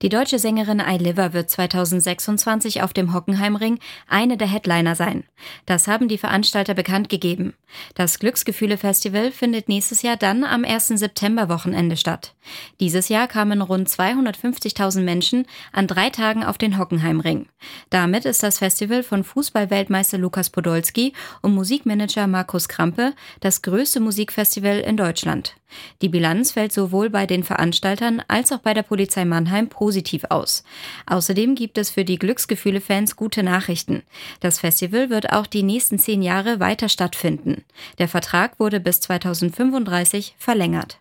Die deutsche Sängerin Ayliva wird 2026 auf dem Hockenheimring eine der Headliner sein. Das haben die Veranstalter bekannt gegeben. Das Glücksgefühle-Festival findet nächstes Jahr dann am 1. September-Wochenende statt. Dieses Jahr kamen rund 250.000 Menschen an 3 Tagen auf den Hockenheimring. Damit ist das Festival von Fußballweltmeister Lukas Podolski und Musikmanager Markus Krampe das größte Musikfestival in Deutschland. Die Bilanz fällt sowohl bei den Veranstaltern als auch bei der Polizei Mannheim positiv aus. Außerdem gibt es für die Glücksgefühle-Fans gute Nachrichten. Das Festival wird auch die nächsten 10 Jahre weiter stattfinden. Der Vertrag wurde bis 2035 verlängert.